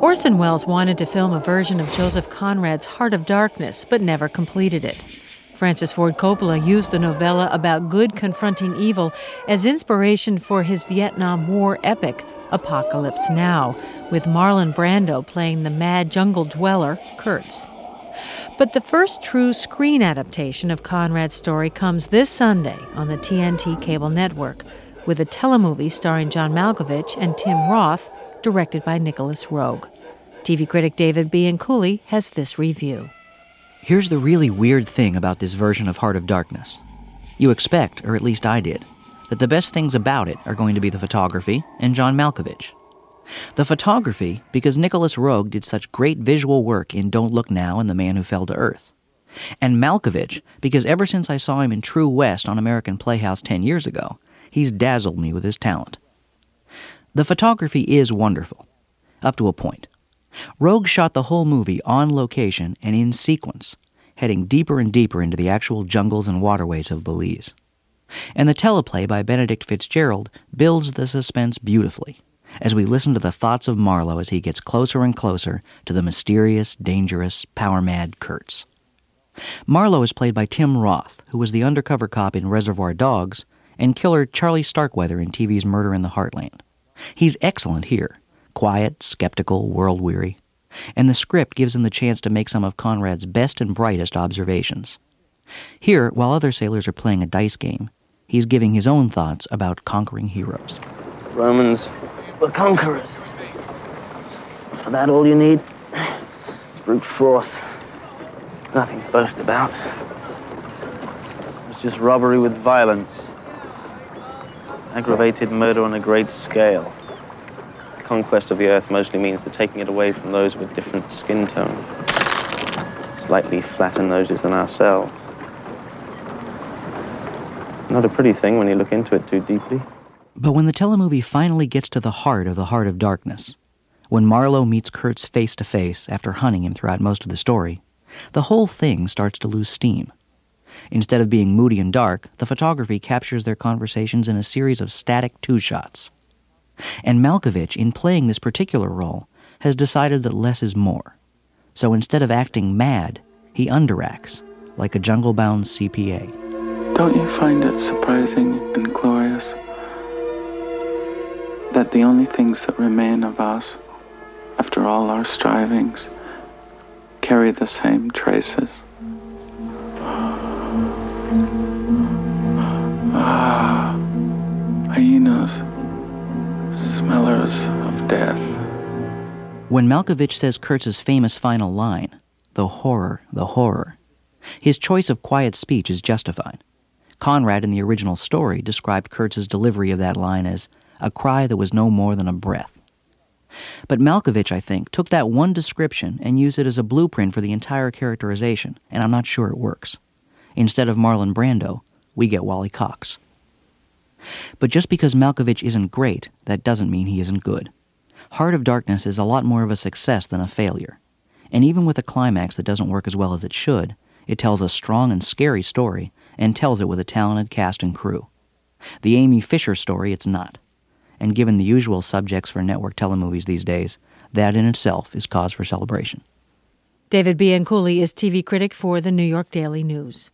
Orson Welles wanted to film a version of Joseph Conrad's Heart of Darkness, but never completed it. Francis Ford Coppola used the novella about good confronting evil as inspiration for his Vietnam War epic, Apocalypse Now, with Marlon Brando playing the mad jungle dweller, Kurtz. But the first true screen adaptation of Conrad's story comes this Sunday on the TNT cable network, with a telemovie starring John Malkovich and Tim Roth, directed by Nicholas Roeg. TV critic David Bianculli has this review. Here's the really weird thing about this version of Heart of Darkness. You expect, or at least I did, that the best things about it are going to be the photography and John Malkovich. The photography, because Nicholas Roeg did such great visual work in Don't Look Now and The Man Who Fell to Earth. And Malkovich, because ever since I saw him in True West on American Playhouse 10 years ago, he's dazzled me with his talent. The photography is wonderful, up to a point. Roeg shot the whole movie on location and in sequence, heading deeper and deeper into the actual jungles and waterways of Belize. And the teleplay by Benedict Fitzgerald builds the suspense beautifully, as we listen to the thoughts of Marlowe as he gets closer and closer to the mysterious, dangerous, power-mad Kurtz. Marlowe is played by Tim Roth, who was the undercover cop in Reservoir Dogs and killer Charlie Starkweather in TV's Murder in the Heartland. He's excellent here. Quiet, skeptical, world-weary. And the script gives him the chance to make some of Conrad's best and brightest observations. Here, while other sailors are playing a dice game, he's giving his own thoughts about conquering heroes. Romans were conquerors. For that all you need? It's brute force. Nothing to boast about. It's just robbery with violence. Aggravated murder on a great scale. Conquest of the earth mostly means the taking it away from those with different skin tone, slightly flatter noses than ourselves. Not a pretty thing when you look into it too deeply. But when the telemovie finally gets to the Heart of Darkness, when Marlowe meets Kurtz face to face after hunting him throughout most of the story, the whole thing starts to lose steam. Instead of being moody and dark, the photography captures their conversations in a series of static two-shots. And Malkovich, in playing this particular role, has decided that less is more. So instead of acting mad, he underacts, like a jungle-bound CPA. Don't you find it surprising and glorious that the only things that remain of us, after all our strivings, carry the same traces? Hyenas, smellers of death. When Malkovich says Kurtz's famous final line, the horror, his choice of quiet speech is justified. Conrad in the original story described Kurtz's delivery of that line as a cry that was no more than a breath. But Malkovich, I think, took that one description and used it as a blueprint for the entire characterization, and I'm not sure it works. Instead of Marlon Brando, we get Wally Cox. But just because Malkovich isn't great, that doesn't mean he isn't good. Heart of Darkness is a lot more of a success than a failure. And even with a climax that doesn't work as well as it should, it tells a strong and scary story, and tells it with a talented cast and crew. The Amy Fisher story, it's not. And given the usual subjects for network telemovies these days, that in itself is cause for celebration. David Bianculli is TV critic for the New York Daily News.